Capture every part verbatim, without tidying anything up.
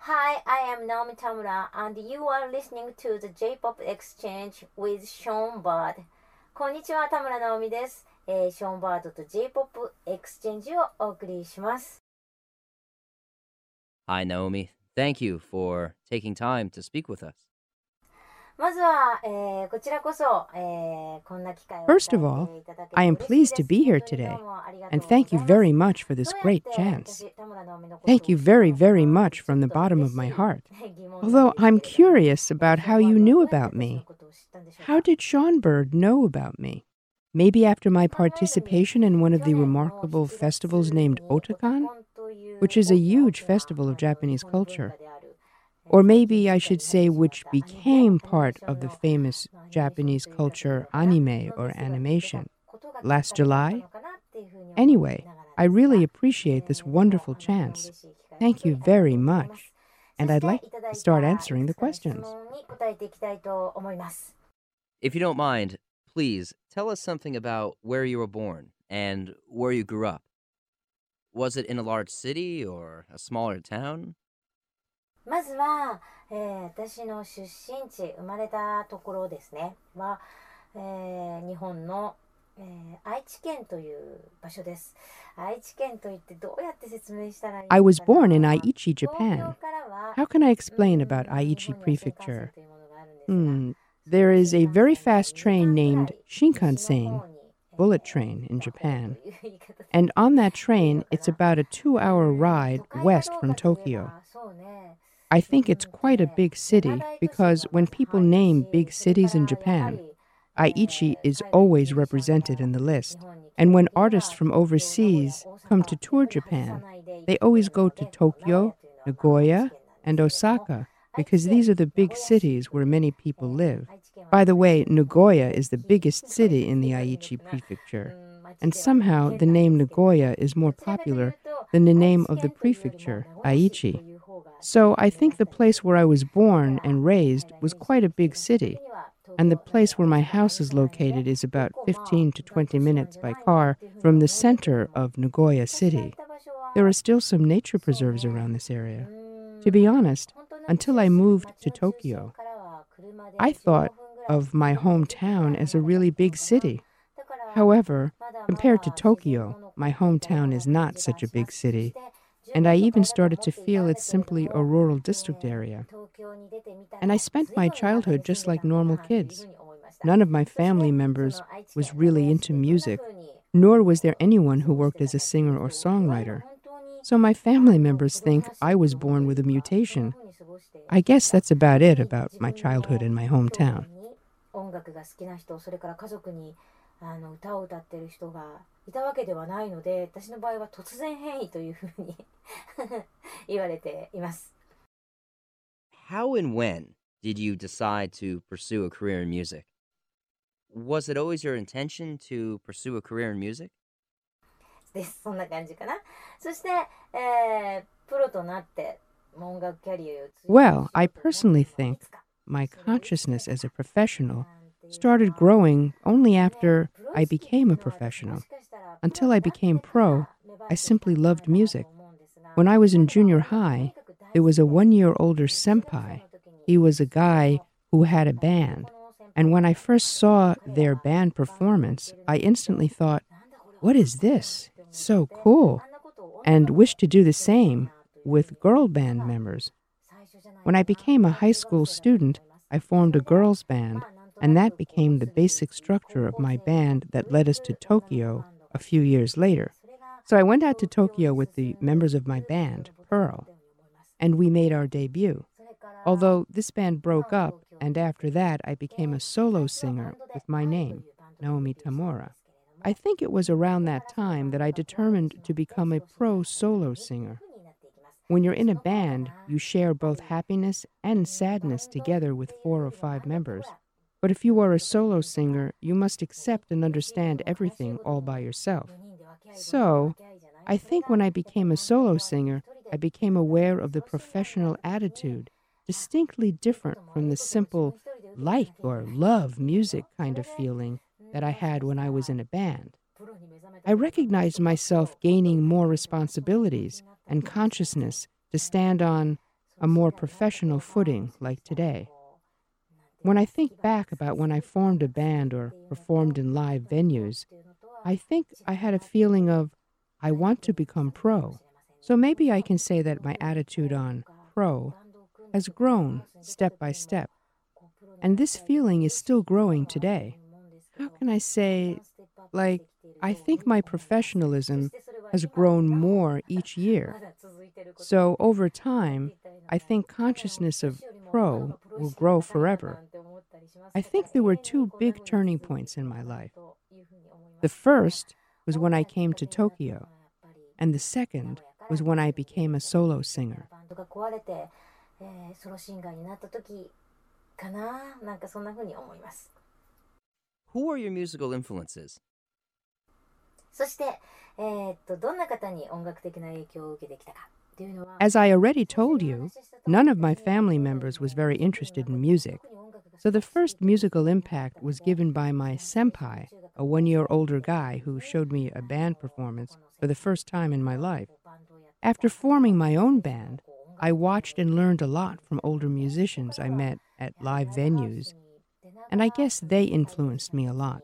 Hi, I am Naomi Tamura, and you are listening to the J-ポップ Exchange with Sean Bird. こんにちは、田村直美です。えー、ショーンバードと J-ポップ Exchange をお送りします。 Hi, Naomi. Thank you for taking time to speak with us. まずは、えー、こちらこそ、えー、こんな機会を First of all, I am pleased to be here today, and thank you very much for this great chance. Thank you very, very much from the bottom of my heart. Although I'm curious about how you knew about me. How did Sean Bird know about me? Maybe after my participation in one of the remarkable festivals named Otakon, which is a huge festival of Japanese culture. Or maybe I should say which became part of the famous Japanese culture anime or animation last July. Anyway, I really appreciate this wonderful chance. Thank you very much. And I'd like to start answering the questions. If you don't mind, please tell us something about where you were born and where you grew up. Was it in a large city or a smaller town? まずは、えー、私の出身地、生まれたところですね、は、えー、日本の、えー、愛知県という場所です。愛知県といってどうやって説明したらいいのかな。 I was born in Aichi, Japan. How can I explain about Aichi Prefecture? Hmm, there is a very fast train named Shinkansen, bullet train in Japan. And on that train, it's about a two-hour ride west from Tokyo. I think it's quite a big city because when people name big cities in Japan, Aichi is always represented in the list. And when artists from overseas come to tour Japan, they always go to Tokyo, Nagoya, and Osaka because these are the big cities where many people live. By the way, Nagoya is the biggest city in the Aichi prefecture, and somehow the name Nagoya is more popular than the name of the prefecture, Aichi. So I think the place where I was born and raised was quite a big city, and the place where my house is located is about fifteen to twenty minutes by car from the center of Nagoya City. There are still some nature preserves around this area. To be honest, until I moved to Tokyo, I thought of my hometown as a really big city. However, compared to Tokyo, my hometown is not such a big city, and I even started to feel it's simply a rural district area. And I spent my childhood just like normal kids. None of my family members was really into music, nor was there anyone who worked as a singer or songwriter. So my family members think I was born with a mutation. I guess that's about it about my childhood in my hometown. あの歌を歌ってる人がいたわけではないので、私の場合は突然変異というふうに言われています。 How and when did you decide to pursue a career in music? Was it always your intention to pursue a career in music? です。そんな感じかな。そして、えー、プロとなって音楽キャリアを。 Well, I personally think my consciousness as a professional started growing only after I became a professional. Until I became pro, I simply loved music. When I was in junior high, there was a one-year older senpai. He was a guy who had a band. And when I first saw their band performance, I instantly thought, what is this? It's so cool. And wished to do the same with girl band members. When I became a high school student, I formed a girls' band, and that became the basic structure of my band that led us to Tokyo a few years later. So I went out to Tokyo with the members of my band, Pearl, and we made our debut. Although this band broke up, and after that I became a solo singer with my name, Naomi Tamura. I think it was around that time that I determined to become a pro solo singer. When you're in a band, you share both happiness and sadness together with four or five members. But if you are a solo singer, you must accept and understand everything all by yourself. So, I think when I became a solo singer, I became aware of the professional attitude, distinctly different from the simple like or love music kind of feeling that I had when I was in a band. I recognized myself gaining more responsibilities and consciousness to stand on a more professional footing like today. When I think back about when I formed a band or performed in live venues, I think I had a feeling of, I want to become pro. So maybe I can say that my attitude on pro has grown step by step. And this feeling is still growing today. How can I say, like, I think my professionalism has grown more each year. So over time, I think consciousness of pro will grow forever. I think there were two big turning points in my life. The first was when I came to Tokyo, and the second was when I became a solo singer. Who are your musical influences? As I already told you, none of my family members was very interested in music. So the first musical impact was given by my senpai, a one-year older guy who showed me a band performance for the first time in my life. After forming my own band, I watched and learned a lot from older musicians I met at live venues, and I guess they influenced me a lot.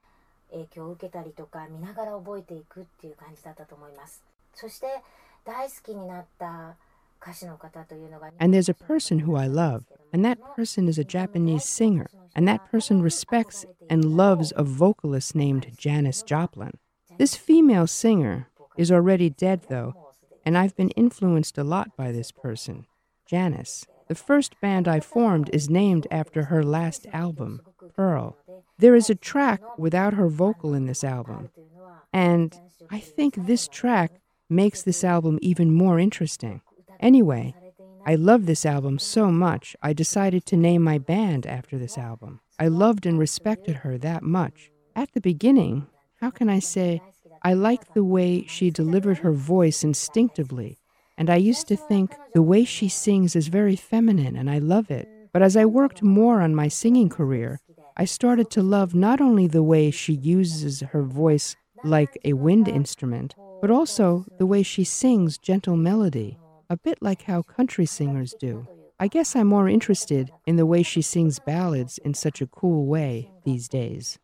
And there's a person who I love, and that person is a Japanese singer, and that person respects and loves a vocalist named Janis Joplin. This female singer is already dead, though, and I've been influenced a lot by this person, Janis. The first band I formed is named after her last album, Pearl. There is a track without her vocal in this album, and I think this track makes this album even more interesting. Anyway, I love this album so much, I decided to name my band after this album. I loved and respected her that much. At the beginning, how can I say, I liked the way she delivered her voice instinctively, and I used to think the way she sings is very feminine, and I love it. But as I worked more on my singing career, I started to love not only the way she uses her voice like a wind instrument, but also the way she sings gentle melody, a bit like how country singers do. I guess I'm more interested in the way she sings ballads in such a cool way these days.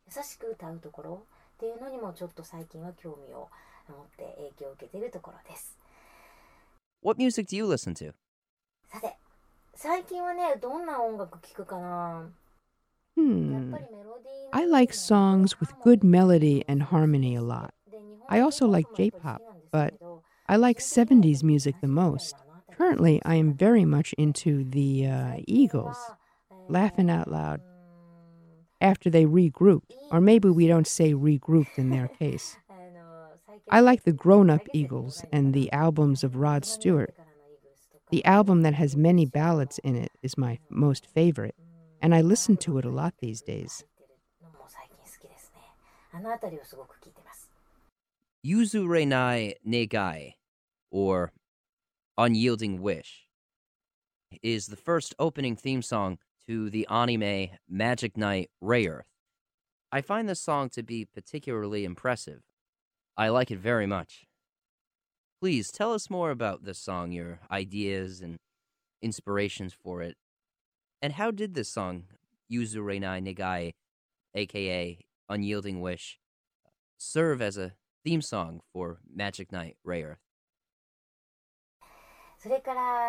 What music do you listen to? Hmm. I like songs with good melody and harmony a lot. I also like J-pop, but I like seventies music the most. Currently, I am very much into the uh, Eagles, Laughing Out Loud, after they regrouped, or maybe we don't say regrouped in their case. I like the grown-up Eagles and the albums of Rod Stewart. The album that has many ballads in it is my most favorite, and I listen to it a lot these days. Yuzurenai Negai, or Unyielding Wish, is the first opening theme song to the anime Magic Knight Rayearth. I find this song to be particularly impressive. I like it very much. Please tell us more about this song, your ideas and inspirations for it. And how did this song, Yuzurenai Negai, aka Unyielding Wish, serve as a theme song for Magic Knight Rayearth? それから、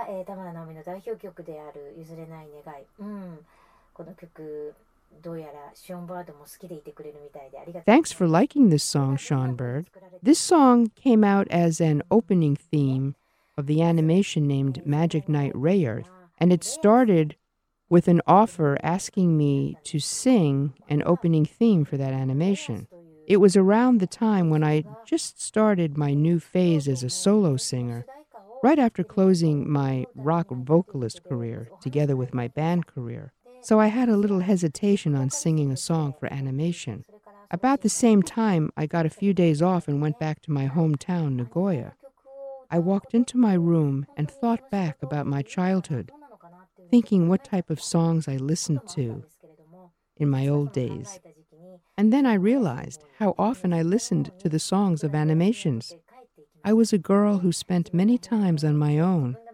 えー、田村直美の代表曲である「譲れない願い」、うん、この曲どうやらショーンバードも好きでいてくれるみたいでありがとう。 Thanks for liking this song, Sean Bird. This song came out as an opening theme of the animation named Magic Knight Rayearth, and it started with an offer asking me to sing an opening theme for that animation. It was around the time when I just started my new phase as a solo singer, right after closing my rock vocalist career together with my band career. So I had a little hesitation on singing a song for animation. About the same time, I got a few days off and went back to my hometown, Nagoya. I walked into my room and thought back about my childhood, thinking what type of songs I listened to in my old days. And then I realized how often I listened to the songs of animations. I was a girl who spent many times on my own,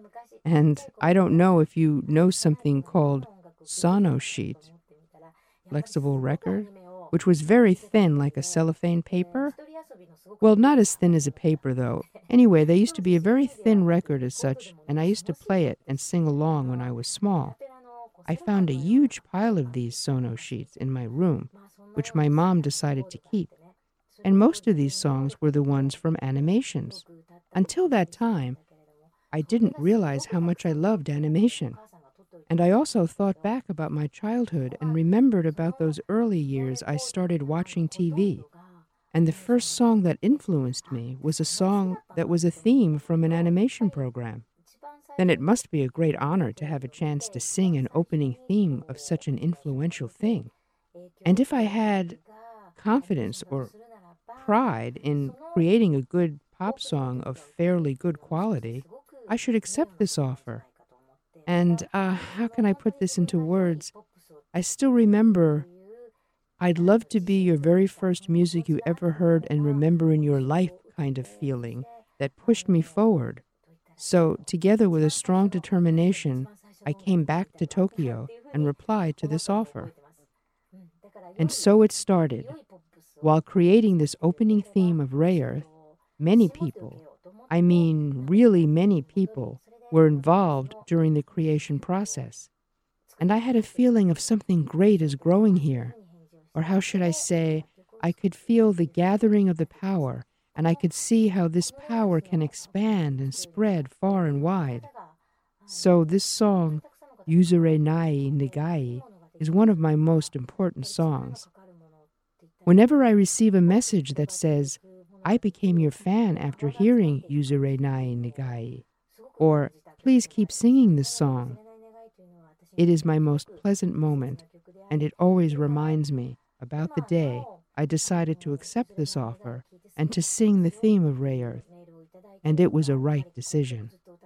And I don't know if you know something called sonosheet, flexible record, which was very thin like a cellophane paper. Well, not as thin as a paper, though. Anyway, they used to be a very thin record as such, and I used to play it and sing along when I was small. I found a huge pile of these sono sheets in my room, which my mom decided to keep. And most of these songs were the ones from animations. Until that time, I didn't realize how much I loved animation. And I also thought back about my childhood and remembered about those early years I started watching T V. And the first song that influenced me was a song that was a theme from an animation program. Then it must be a great honor to have a chance to sing an opening theme of such an influential thing. And if I had confidence or pride in creating a good pop song of fairly good quality, I should accept this offer. And uh, how can I put this into words? I still remember, I'd love to be your very first music you ever heard and remember in your life kind of feeling that pushed me forward. So, together with a strong determination, I came back to Tokyo and replied to this offer. And so it started. While creating this opening theme of Ray Earth, many people, I mean really many people, were involved during the creation process. And I had a feeling of something great is growing here. Or how should I say, I could feel the gathering of the power, and I could see how this power can expand and spread far and wide. So this song, Yuzure Nai Negai, is one of my most important songs. Whenever I receive a message that says, I became your fan after hearing Yuzure Nai Negai, or please keep singing this song, it is my most pleasant moment, and it always reminds me about the day I decided to accept this offer and to sing the theme of Ray Earth. And it was a right decision.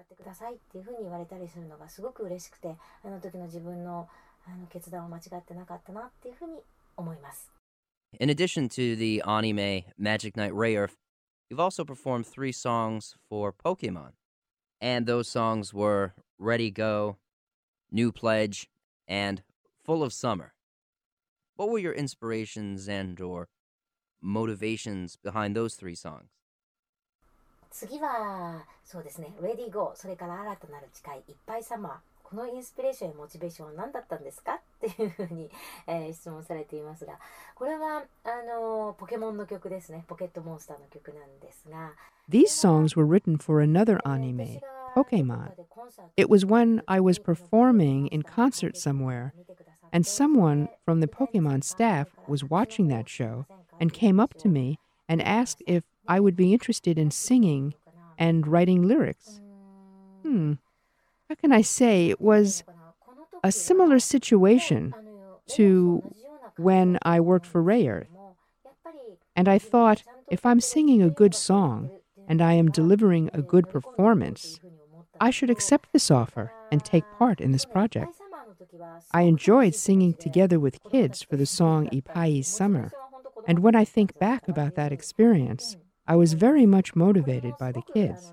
In addition to the anime Magic Knight Ray Earth, you've also performed three songs for Pokemon. And those songs were Ready Go, New Pledge, and Full of Summer. What were your inspirations and or motivations behind those three songs? 次はそうですね、レディーゴー、それから新たなる誓い、いっぱいサマー。このインスピレーションやモチベーションは何だったんですかっていうふうに、えー、質問されていますが、これはあのポケモンの曲ですね。ポケットモンスターの曲なんですが。 These songs were written for another anime, Pokemon. It was when I was performing in concert somewhere, and someone from the Pokemon staff was watching that show and came up to me and asked if I would be interested in singing and writing lyrics. Hmm. How can I say? It was a similar situation to when I worked for Ray Earth. And I thought, if I'm singing a good song and I am delivering a good performance, I should accept this offer and take part in this project. I enjoyed singing together with kids for the song Ippai's Summer. And when I think back about that experience, I was very much motivated by the kids.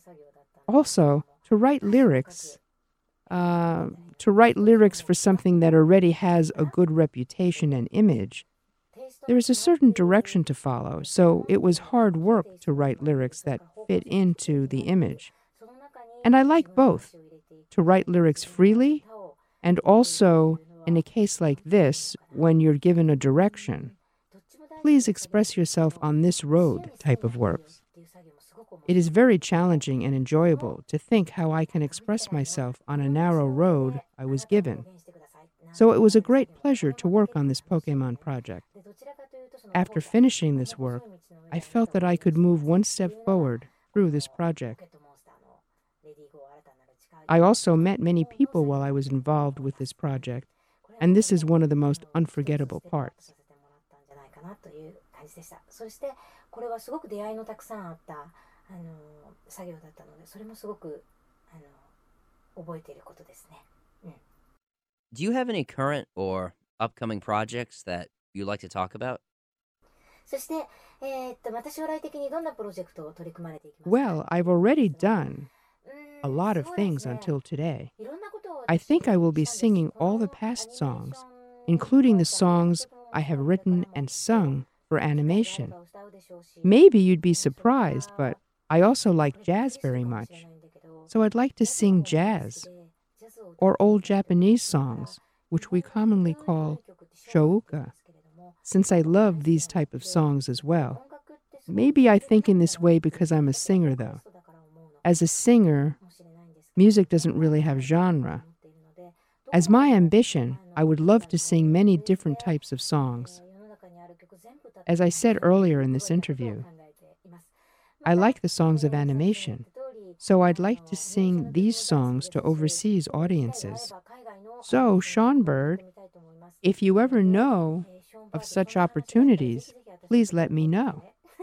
Also, to write lyrics, uh, to write lyrics for something that already has a good reputation and image, there is a certain direction to follow, so it was hard work to write lyrics that fit into the image. And I like both, to write lyrics freely, and also, in a case like this, when you're given a direction, please express yourself on this road type of works. It is very challenging and enjoyable to think how I can express myself on a narrow road I was given. So it was a great pleasure to work on this Pokemon project. After finishing this work, I felt that I could move one step forward through this project. I also met many people while I was involved with this project, and this is one of the most unforgettable parts. そしてこれはすごく出会いのたくさんあったあの作業だったので、それもすごくあの覚えていることですね。うん。 Do you have any current or upcoming projects that you like to talk about? そして、えー、っとまた将来的にどんなプロジェクトを取り組まれていきますか？ Well, I've already done. うーん a lot of things until today. I think I will be singing all the past songs, including the songs I have written and sung for animation. Maybe you'd be surprised, but I also like jazz very much. So I'd like to sing jazz, or old Japanese songs, which we commonly call shouka, since I love these type of songs as well. Maybe I think in this way because I'm a singer, though. As a singer, music doesn't really have genre. As my ambition, I would love to sing many different types of songs. As I said earlier in this interview, I like the songs of animation, so I'd like to sing these songs to overseas audiences. So, Sean Bird, if you ever know of such opportunities, please let me know.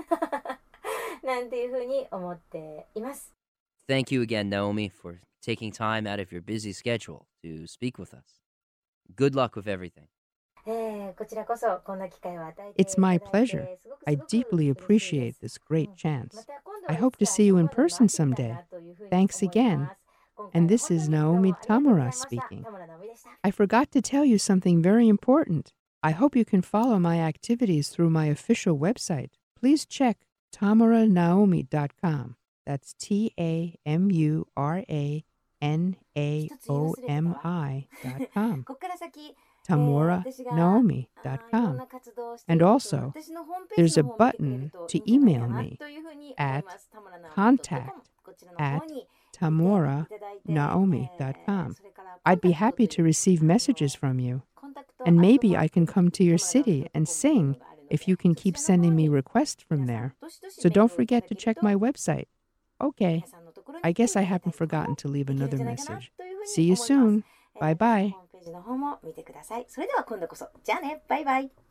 Thank you again, Naomi, for taking time out of your busy schedule to speak with us. Good luck with everything. It's my pleasure. I deeply appreciate this great chance. I hope to see you in person someday. Thanks again. And this is Naomi Tamura speaking. I forgot to tell you something very important. I hope you can follow my activities through my official website. Please check tamura naomi dot com. That's T A M U R A N A O M I dot com. tamura naomi dot com. And also, there's a button to email me at contact at tamura naomi dot com. I'd be happy to receive messages from you. And maybe I can come to your city and sing if you can keep sending me requests from there. So don't forget to check my website. Okay, I guess I haven't forgotten to leave another message. See you soon. Bye-bye. それでは今度こそ。じゃあね。バイバイ。